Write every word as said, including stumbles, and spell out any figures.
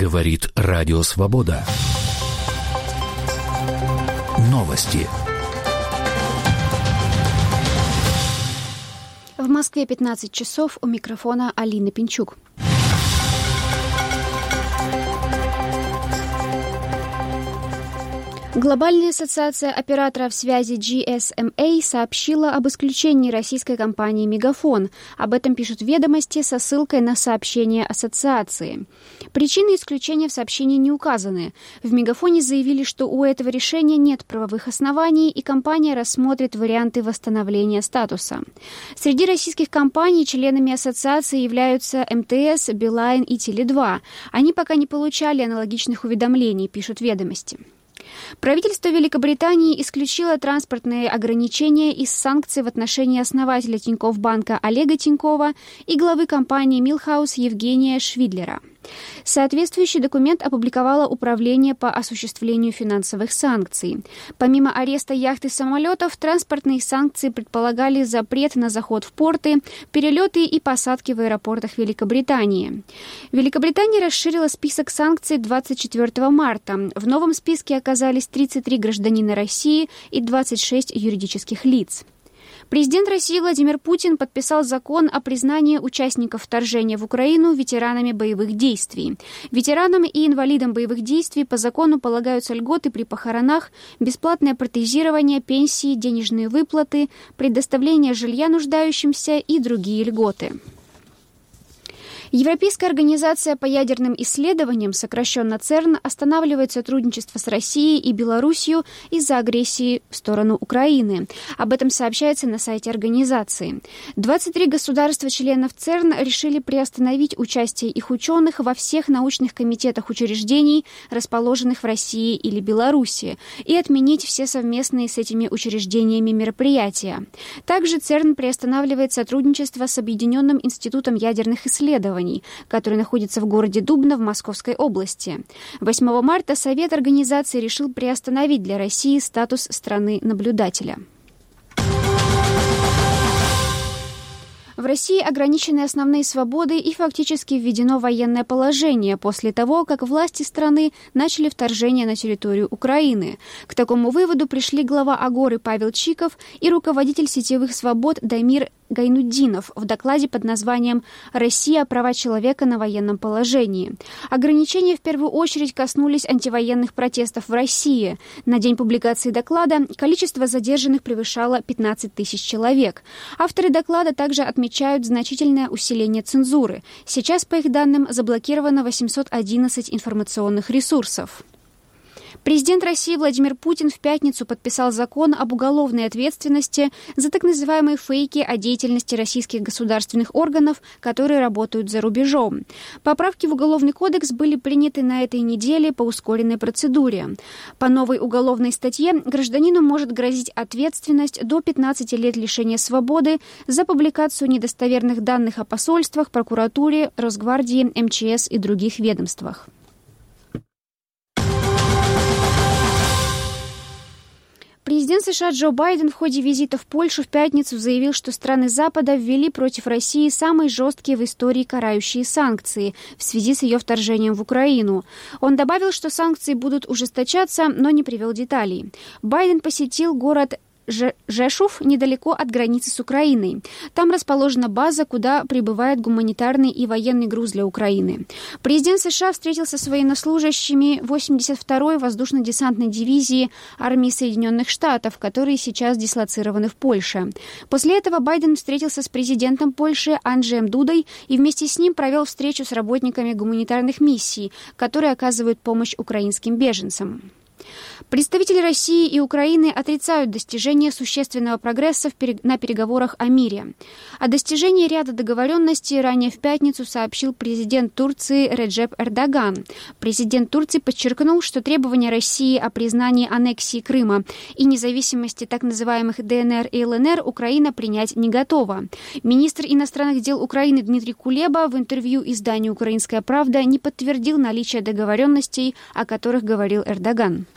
Говорит Радио Свобода. Новости. В Москве пятнадцать часов, у микрофона Алина Пинчук. Глобальная ассоциация операторов связи джи эс эм эй сообщила об исключении российской компании «Мегафон». Об этом пишут «Ведомости» со ссылкой на сообщение ассоциации. Причины исключения в сообщении не указаны. В «Мегафоне» заявили, что у этого решения нет правовых оснований, и компания рассмотрит варианты восстановления статуса. Среди российских компаний членами ассоциации являются эм тэ эс, Билайн и Теле два. Они пока не получали аналогичных уведомлений, пишут «Ведомости». Правительство Великобритании исключило транспортные ограничения из санкций в отношении основателя Тинькофф банка Олега Тинькова и главы компании Милхаус Евгения Швидлера. Соответствующий документ опубликовало Управление по осуществлению финансовых санкций. Помимо ареста яхт и самолетов, транспортные санкции предполагали запрет на заход в порты, перелеты и посадки в аэропортах Великобритании. Великобритания расширила список санкций двадцать четвёртого марта. В новом списке оказались тридцать три гражданина России и двадцать шесть юридических лиц. Президент России Владимир Путин подписал закон о признании участников вторжения в Украину ветеранами боевых действий. Ветеранам и инвалидам боевых действий по закону полагаются льготы при похоронах, бесплатное протезирование, пенсии, денежные выплаты, предоставление жилья нуждающимся и другие льготы. Европейская организация по ядерным исследованиям, сокращенно ЦЕРН, останавливает сотрудничество с Россией и Белоруссией из-за агрессии в сторону Украины. Об этом сообщается на сайте организации. двадцать три государства-членов ЦЕРН решили приостановить участие их ученых во всех научных комитетах учреждений, расположенных в России или Белоруссии, и отменить все совместные с этими учреждениями мероприятия. Также ЦЕРН приостанавливает сотрудничество с Объединенным институтом ядерных исследований, который находится в городе Дубна в Московской области. восьмого марта Совет организации решил приостановить для России статус страны-наблюдателя. В России ограничены основные свободы и фактически введено военное положение после того, как власти страны начали вторжение на территорию Украины. К такому выводу пришли глава Агоры Павел Чиков и руководитель сетевых свобод Дамир Гайнутдинов в докладе под названием «Россия. Права человека на военном положении». Ограничения в первую очередь коснулись антивоенных протестов в России. На день публикации доклада количество задержанных превышало пятнадцать тысяч человек. Авторы доклада также отмечают значительное усиление цензуры. Сейчас, по их данным, заблокировано восемьсот одиннадцать информационных ресурсов. Президент России Владимир Путин в пятницу подписал закон об уголовной ответственности за так называемые фейки о деятельности российских государственных органов, которые работают за рубежом. Поправки в Уголовный кодекс были приняты на этой неделе по ускоренной процедуре. По новой уголовной статье гражданину может грозить ответственность до пятнадцати лет лишения свободы за публикацию недостоверных данных о посольствах, прокуратуре, Росгвардии, эм че эс и других ведомствах. Президент США Джо Байден в ходе визита в Польшу в пятницу заявил, что страны Запада ввели против России самые жесткие в истории карающие санкции в связи с ее вторжением в Украину. Он добавил, что санкции будут ужесточаться, но не привел деталей. Байден посетил город Жешув недалеко от границы с Украиной. Там расположена база, куда прибывает гуманитарный и военный груз для Украины. Президент США встретился с военнослужащими восемьдесят второй воздушно-десантной дивизии армии Соединенных Штатов, которые сейчас дислоцированы в Польше. После этого Байден встретился с президентом Польши Анджеем Дудой и вместе с ним провел встречу с работниками гуманитарных миссий, которые оказывают помощь украинским беженцам. Представители России и Украины отрицают достижение существенного прогресса на переговорах о мире. О достижении ряда договоренностей ранее в пятницу сообщил президент Турции Реджеп Эрдоган. Президент Турции подчеркнул, что требования России о признании аннексии Крыма и независимости так называемых дэ эн эр и эл эн эр Украина принять не готова. Министр иностранных дел Украины Дмитрий Кулеба в интервью изданию «Украинская правда» не подтвердил наличие договоренностей, о которых говорил Эрдоган.